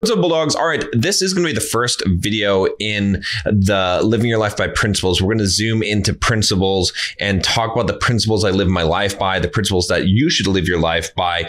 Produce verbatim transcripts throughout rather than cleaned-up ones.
What's up, Bulldogs? All right, this is going to be the first video in the Living Your Life by Principles. We're going to zoom into principles and talk about the principles I live my life by, the principles that you should live your life by.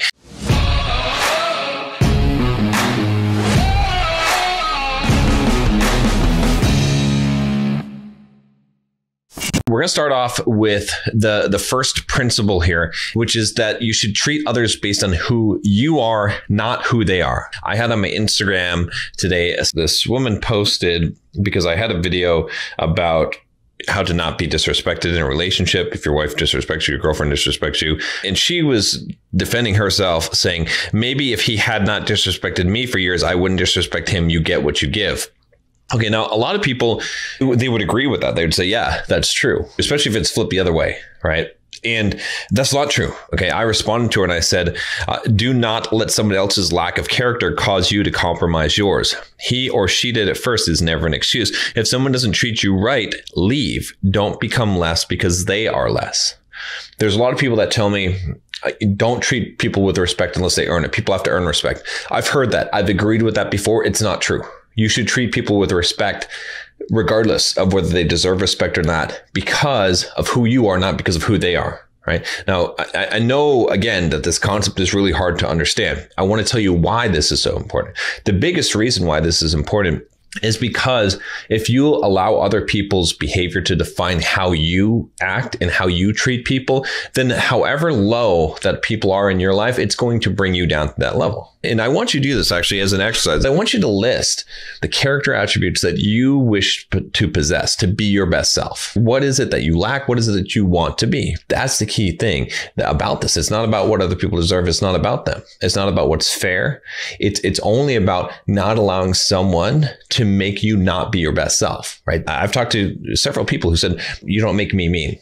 We're going to start off with the, the first principle here, which is that you should treat others based on who you are, not who they are. I had on my Instagram today, this woman posted, because I had a video about how to not be disrespected in a relationship. If your wife disrespects you, your girlfriend disrespects you. And she was defending herself, saying, maybe if he had not disrespected me for years, I wouldn't disrespect him. You get what you give. Okay, now a lot of people, they would agree with that. They would say, yeah, that's true, especially if it's flipped the other way, right? And that's not true. Okay, I responded to her and I said, uh, do not let somebody else's lack of character cause you to compromise yours. He or she did it first is never an excuse. If someone doesn't treat you right, leave. Don't become less because they are less. There's a lot of people that tell me, don't treat people with respect unless they earn it. People have to earn respect. I've heard that. I've agreed with that before. It's not true. You should treat people with respect, regardless of whether they deserve respect or not, because of who you are, not because of who they are. Right now, I, I know, again, that this concept is really hard to understand. I want to tell you why this is so important. The biggest reason why this is important is because if you allow other people's behavior to define how you act and how you treat people, then however low that people are in your life, it's going to bring you down to that level. And I want you to do this actually as an exercise. I want you to list the character attributes that you wish to possess to be your best self. What is it that you lack? What is it that you want to be? That's the key thing about this. It's not about what other people deserve. It's not about them. It's not about what's fair. It's, it's only about not allowing someone to make you not be your best self, right? I've talked to several people who said, you don't make me mean.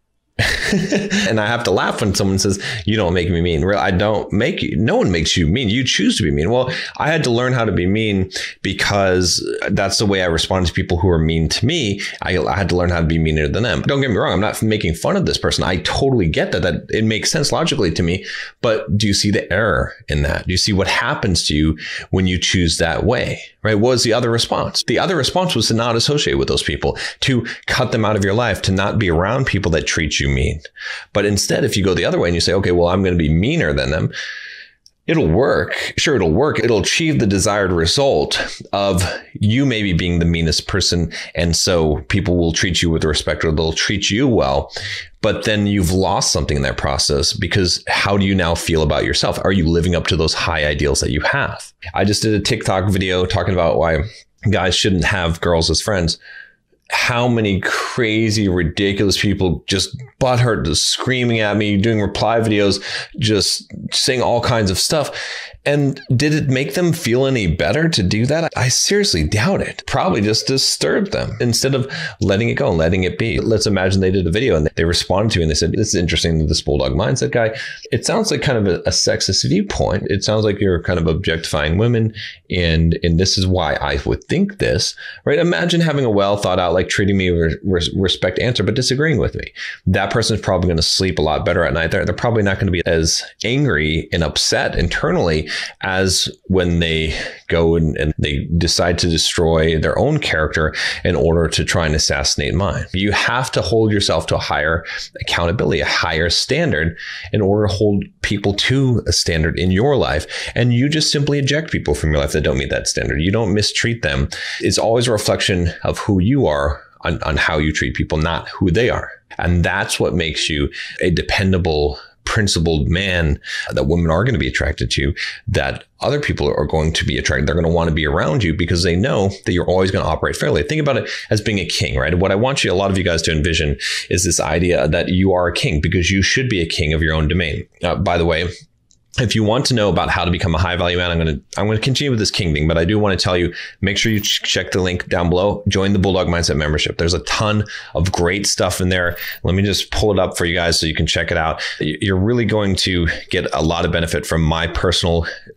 And I have to laugh when someone says, you don't make me mean. I don't make you. No one makes you mean. You choose to be mean. Well, I had to learn how to be mean because that's the way I respond to people who are mean to me. I, I had to learn how to be meaner than them. Don't get me wrong. I'm not making fun of this person. I totally get that. That it makes sense logically to me. But do you see the error in that? Do you see what happens to you when you choose that way? Right? What was the other response? The other response was to not associate with those people, to cut them out of your life, to not be around people that treat you mean. But instead, if you go the other way and you say, okay, well, I'm going to be meaner than them, it'll work. Sure, it'll work. It'll achieve the desired result of you maybe being the meanest person. And so people will treat you with respect or they'll treat you well. But then you've lost something in that process, because how do you now feel about yourself? Are you living up to those high ideals that you have? I just did a TikTok video talking about why guys shouldn't have girls as friends. How many crazy, ridiculous people just butthurt, just screaming at me, doing reply videos, just saying all kinds of stuff. And did it make them feel any better to do that? I seriously doubt it. Probably just disturbed them instead of letting it go and letting it be. Let's imagine they did a video and they responded to it and they said, this is interesting, this Bulldog Mindset guy. It sounds like kind of a, a sexist viewpoint. It sounds like you're kind of objectifying women. And, and this is why I would think this, right? Imagine having a well thought out, like treating me with respect answer, but disagreeing with me. That person's probably going to sleep a lot better at night. They're, they're probably not going to be as angry and upset internally as when they go and, and they decide to destroy their own character in order to try and assassinate mine. You have to hold yourself to a higher accountability, a higher standard in order to hold people to a standard in your life. And you just simply eject people from your life that don't meet that standard. You don't mistreat them. It's always a reflection of who you are on, on how you treat people, not who they are. And that's what makes you a dependable, principled man that women are going to be attracted to, that other people are going to be attracted. They're going to want to be around you because they know that you're always going to operate fairly. Think about it as being a king, right? What I want you, a lot of you guys to envision is this idea that you are a king because you should be a king of your own domain. Uh, by the way, if you want to know about how to become a high value man, I'm going to I'm going to continue with this king thing, but I do want to tell you, make sure you ch- check the link down below. Join the Bulldog Mindset membership. There's a ton of great stuff in there. Let me just pull it up for you guys so you can check it out. You're really going to get a lot of benefit from my personal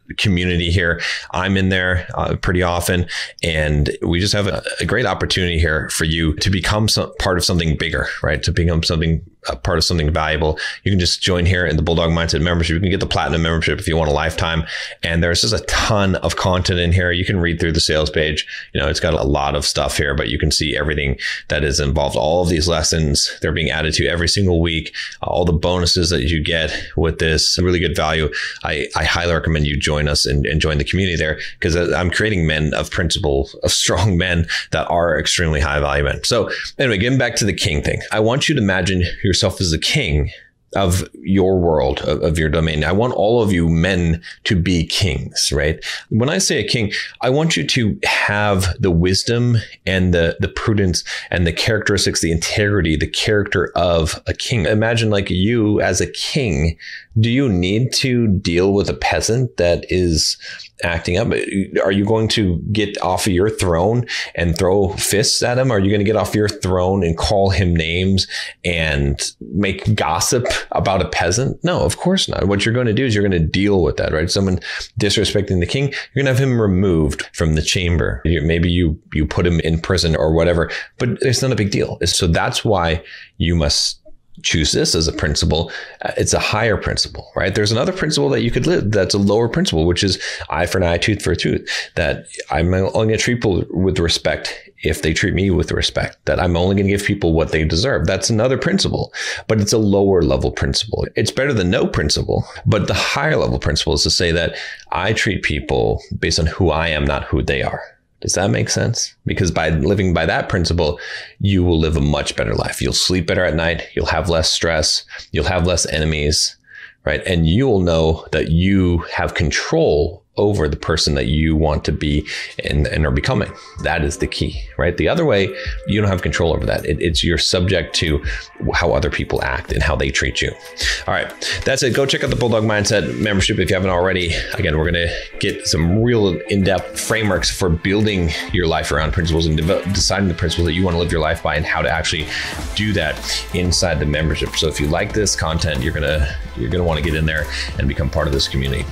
community here. I'm in there uh, pretty often, and we just have a, a great opportunity here for you to become some, part of something bigger, right? To become something, a part of something valuable. You can just join here in the Bulldog Mindset membership. You can get the platinum membership if you want a lifetime. And there's just a ton of content in here. You can read through the sales page. You know, it's got a lot of stuff here, but you can see everything that is involved. All of these lessons, they're being added to every single week. All the bonuses that you get with this, really good value. I, I highly recommend you join us and, and join the community there, because I'm creating men of principle, of strong men that are extremely high value men. So anyway, getting back to the king thing, I want you to imagine yourself as a king of your world, of, of your domain. I want all of you men to be kings, right? When I say a king, I want you to have the wisdom and the, the prudence and the characteristics, the integrity, the character of a king. Imagine like you as a king, do you need to deal with a peasant that is acting up? Are you going to get off of your throne and throw fists at him? Are you going to get off your throne and call him names and make gossip about a peasant? No, of course not. What you're going to do is you're going to deal with that, right? Someone disrespecting the king, you're going to have him removed from the chamber. Maybe you, you put him in prison or whatever, but it's not a big deal. So that's why you must choose this as a principle. It's a higher principle, right? There's another principle that you could live that's a lower principle, which is eye for an eye, tooth for a tooth, that I'm only going to treat people with respect if they treat me with respect, that I'm only going to give people what they deserve. That's another principle, but it's a lower level principle. It's better than no principle, but the higher level principle is to say that I treat people based on who I am, not who they are. Does that make sense? Because by living by that principle, you will live a much better life. You'll sleep better at night. You'll have less stress. You'll have less enemies, right? And you'll know that you have control over the person that you want to be and, and are becoming. That is the key, right? The other way, you don't have control over that. It, it's you're subject to how other people act and how they treat you. All right, that's it. Go check out the Bulldog Mindset membership if you haven't already. Again, we're going to get some real in-depth frameworks for building your life around principles and develop, deciding the principles that you want to live your life by and how to actually do that inside the membership. So if you like this content, you're going to you're going to want to get in there and become part of this community.